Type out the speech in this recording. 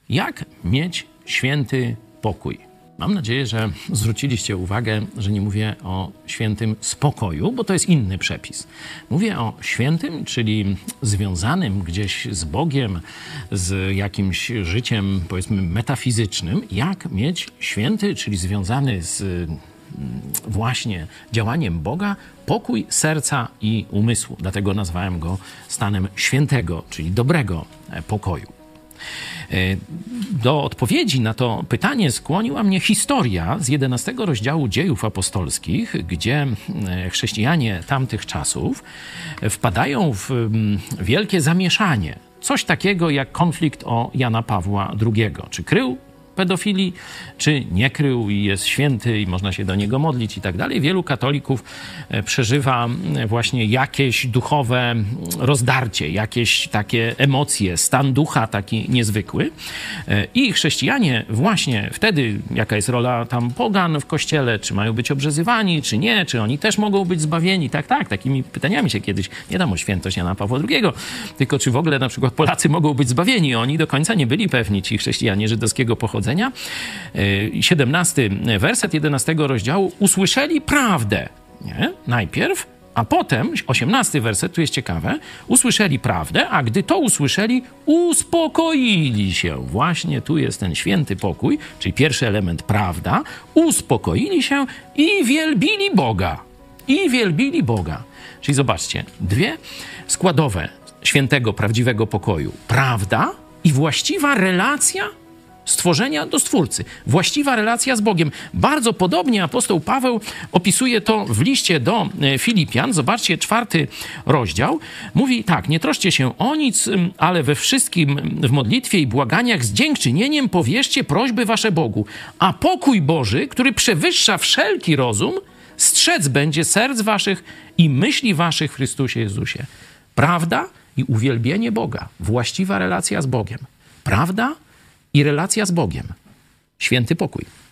Jak mieć święty pokój? Mam nadzieję, że zwróciliście uwagę, że nie mówię o świętym spokoju, bo to jest inny przepis. Mówię o świętym, czyli związanym gdzieś z Bogiem, z jakimś życiem, powiedzmy, metafizycznym. Jak mieć święty, czyli związany z właśnie działaniem Boga, pokój serca i umysłu. Dlatego nazwałem go stanem świętego, czyli dobrego pokoju. Do odpowiedzi na to pytanie skłoniła mnie historia z 11 rozdziału Dziejów Apostolskich, gdzie chrześcijanie tamtych czasów wpadają w wielkie zamieszanie. Coś takiego jak konflikt o Jana Pawła II. Czy krył pedofilii, czy nie krył i jest święty i można się do niego modlić i tak dalej. Wielu katolików przeżywa właśnie jakieś duchowe rozdarcie, jakieś takie emocje, stan ducha taki niezwykły. I chrześcijanie właśnie wtedy, jaka jest rola tam pogan w kościele, czy mają być obrzezywani, czy nie, czy oni też mogą być zbawieni. Tak, takimi pytaniami się kiedyś, nie tam o świętość Jana Pawła II, tylko czy w ogóle na przykład Polacy mogą być zbawieni. Oni do końca nie byli pewni, ci chrześcijanie żydowskiego pochodzenia. 17 werset 11 rozdziału. Usłyszeli prawdę, nie? Najpierw, a potem, 18 werset, tu jest ciekawe, usłyszeli prawdę, a gdy to usłyszeli, uspokoili się. Właśnie tu jest ten święty pokój, czyli pierwszy element, prawda. Uspokoili się i wielbili Boga. I wielbili Boga. Czyli zobaczcie, dwie składowe świętego, prawdziwego pokoju. Prawda i właściwa relacja stworzenia do Stwórcy. Właściwa relacja z Bogiem. Bardzo podobnie apostoł Paweł opisuje to w liście do Filipian. Zobaczcie, 4 rozdział. Mówi tak, nie troszcie się o nic, ale we wszystkim w modlitwie i błaganiach z dziękczynieniem powierzcie prośby wasze Bogu. A pokój Boży, który przewyższa wszelki rozum, strzec będzie serc waszych i myśli waszych w Chrystusie Jezusie. Prawda i uwielbienie Boga. Właściwa relacja z Bogiem. Prawda i relacja z Bogiem. Święty pokój.